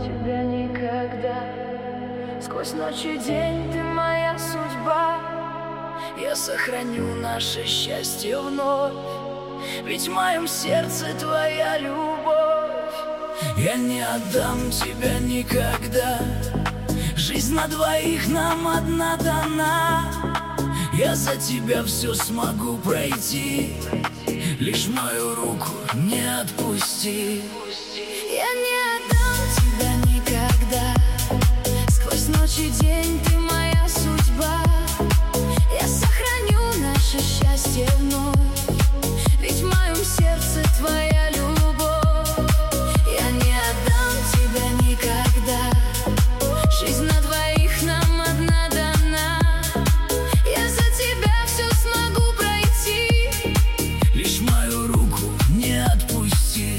тебя никогда. Сквозь ночь и день ты моя судьба. Я сохраню наше счастье вновь, ведь в моем сердце твоя любовь. Я не отдам тебя никогда. Жизнь на двоих нам одна дана. Я за тебя все смогу пройти, лишь мою руку не отпусти. Я не отдам тебя никогда. Сквозь ночь и день ты моя судьба. Я сохраню наше счастье вновь, ведь в моем сердце твоя любовь. Я не отдам тебя никогда. Жизнь на двоих нам одна дана. Я за тебя все смогу пройти, лишь мою руку не отпусти.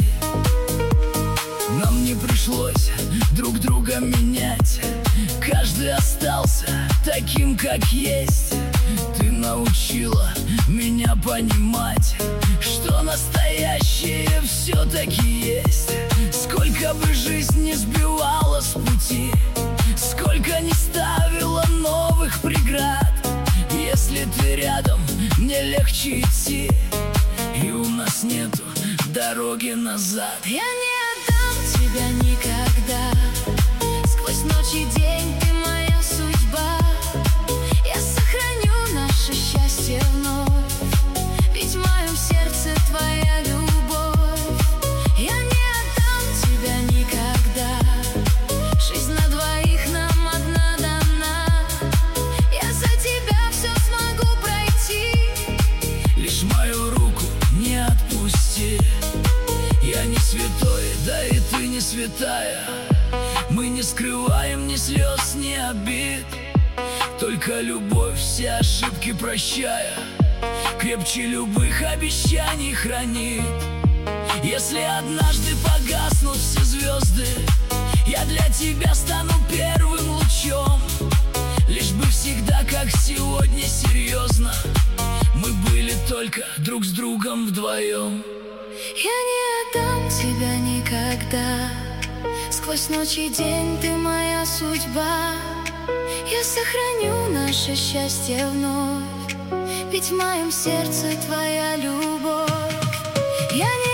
Нам не пришлось друг друга менять. Каждый остался таким, как есть. Ты научила меня понимать, что настоящее все-таки есть. Сколько бы жизнь не сбивала с пути, сколько не ставила новых преград, если ты рядом, мне легче идти, и у нас нету дороги назад. Я не отдам тебя никогда. Сквозь ночь и день ты моя судьба. Я сохраню наше счастье вновь, ведь в моем сердце твоя любовь. Я не отдам тебя никогда. Жизнь на двоих нам одна дана. Я за тебя все смогу пройти, лишь мою руку не отпусти. Я не святой, да и ты не святая. Мы не скрываем ни слез, ни обид, только любовь все ошибки прощая, крепче любых обещаний хранит. Если однажды погаснут все звезды, я для тебя стану первым лучом, лишь бы всегда, как сегодня, серьезно мы были только друг с другом вдвоем. Я не отдам тебя никогда. Сквозь ночь и день ты моя судьба. Я сохраню наше счастье вновь, ведь в моем сердце твоя любовь. Я не